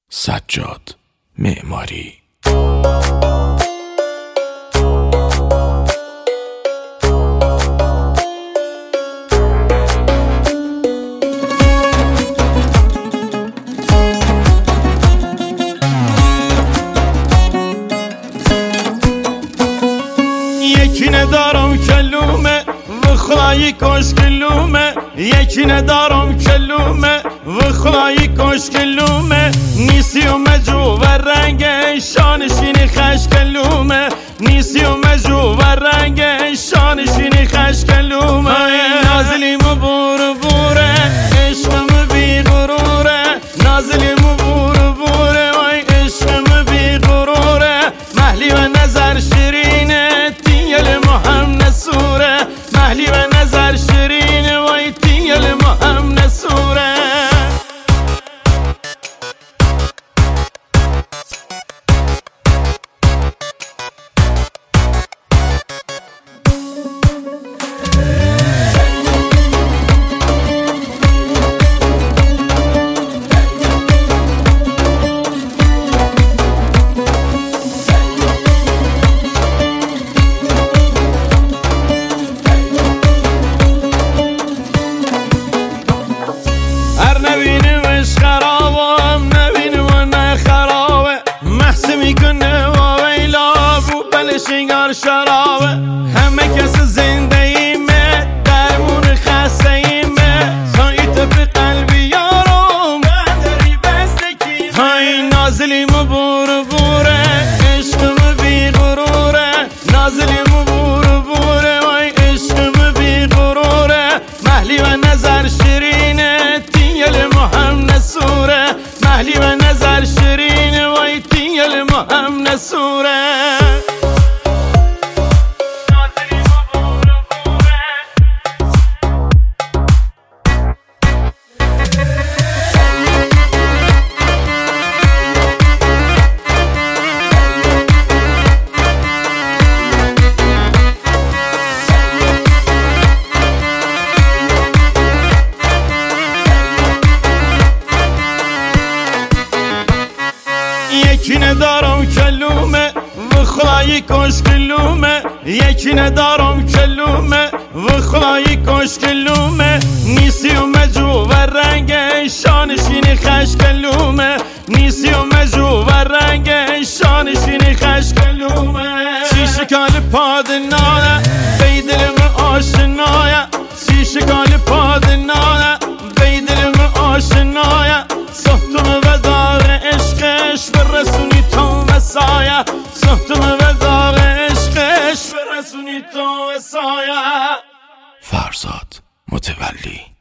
سجاد معماری. یکی ندارم کلومه و خدایی کاش کلومه، یکی ندارم کلومه و خدایی کاش کلومه، نیسی و مجو و رنگ شانشینی خش کلومه، نیسی و مجو و رنگ شانشینی خش کلومه. نازلیم و بور بوره عشقم بی غروره، نازلیم و بور بوره وای عشقم بی غروره، محلی و نظر شیرینه تیل مهم نسوره، محلی و نظر شیرینه وای تیل مهم نسوره. نبینمش خرابم نبینم و نه خرابه، محسه میکنه و ویلا بو بلشنگار شرابه، همه کس زنده ایمه درمون خسته ایمه، سایت به قلبی یارم نداری بستکی های. نازلیم و بور بوره عشقم بی غروره، نازلیم و بور بوره وای عشقم بی غروره، محلی و نظر شیرینه تیل مهم نسوره، محلی و نظر شیرینه وای تیل مهم نسوره. یکی ندارم کلومه و خدایی کاش کلومه، یکی ندارم کلومه و خدایی کاش کلومه، نیسی و مجو و رنگ شانشینی خش کلومه، نیسی و مجو و رنگ شانشینی خش کلومه. سی شکال پادنانه بیدلم آشنایه، سی شکال پادنانه بیدلم آشنایه، سختم و داغ عشقش برسونی تو مسایه، سختم و داغ عشقش برسونی تو مسایه. فرزاد متولی.